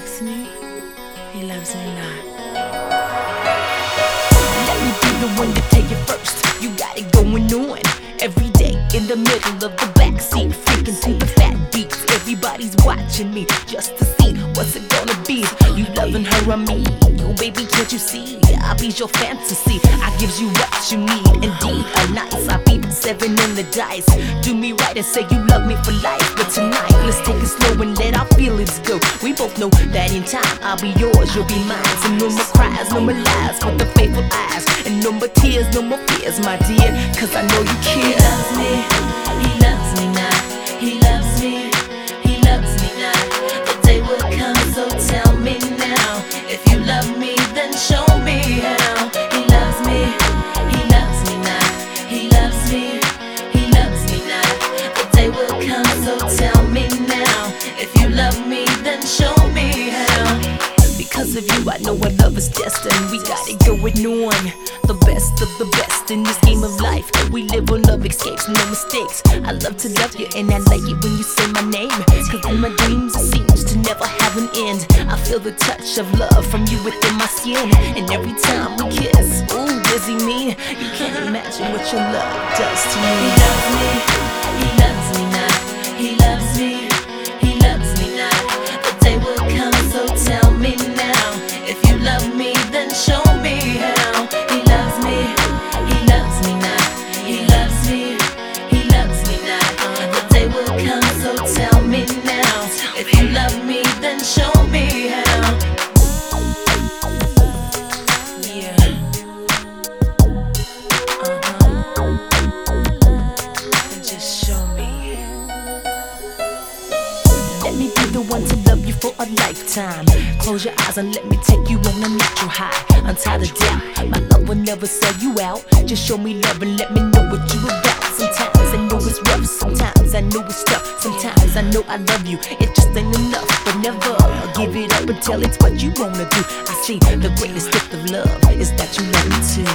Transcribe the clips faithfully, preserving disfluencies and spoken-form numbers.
loves me, he loves me not. Let me be the one to tell you first. You got it going on every day in the middle of the backseat, freaking to the fat beats. Everybody's watching me just to see what's it gonna be. You loving her or me? Oh baby, can't you see? I'll be your fantasy. I gives you what you need. Indeed, a nice. I beat seven in the dice. Do me right and say you love me for life. But tonight, let's take it slow and let our feelings go. We both know that in time I'll be yours, you'll be mine. So no more cries, no more lies, but the faithful eyes. And no more tears, no more fears, my dear, cause I know you care. He loves me, he loves me not. He loves me, he loves me not. The day will come, so tell me now. If you love me, then show me how. He loves me, he loves me not. He loves me, he loves me not. The day will come, so tell me now. If you love me, then show me how. Because of you, I know our love is destined. We got it going on, the best of the best in this game of life. We live on love escapes, no mistakes. I love to love you and I like it when you say my name. Cause in my dreams it seems to never have an end. I feel the touch of love from you within my skin. And every time we kiss, ooh, dizzy me. You can't imagine what your love does to me. He loves me, he loves me not. He loves me, he loves me not. The day will come, so tell me now. If you love me, then show me how. He loves me, he loves me not. He loves me, he loves me not. The day will come, so tell me now. If you love me, then show me how. Yeah. Just show me. Let me be the one to love you for a lifetime. Close your eyes and let me take you on a natural high. Untie the doubt, my love will never sell you out. Just show me love and let me know what you about. Sometimes I know it's rough, sometimes I know it's tough. Sometimes I know I love you, it just ain't enough. But never give it up until it's what you wanna do. I see the greatest gift of love is that you love me too.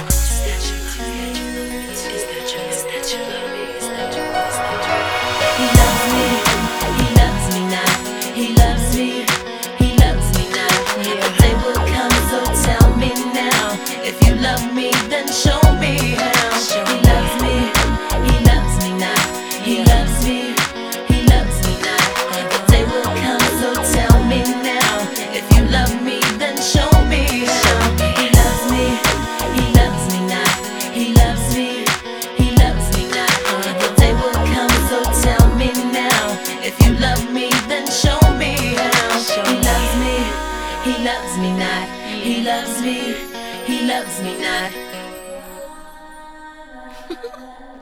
He loves me, he loves me not. He loves me, he loves me not. The day will come, so tell me now. If you love me, then show me how. He loves me, he loves me not. He loves me, he loves me not. The day will come, so tell me now. If you love me, then show me how. He loves me, he loves me not. He loves me, he loves me not. The day will come, so tell me now. If you love me, then show me how. He loves me, he loves me not. He loves me, he loves me not.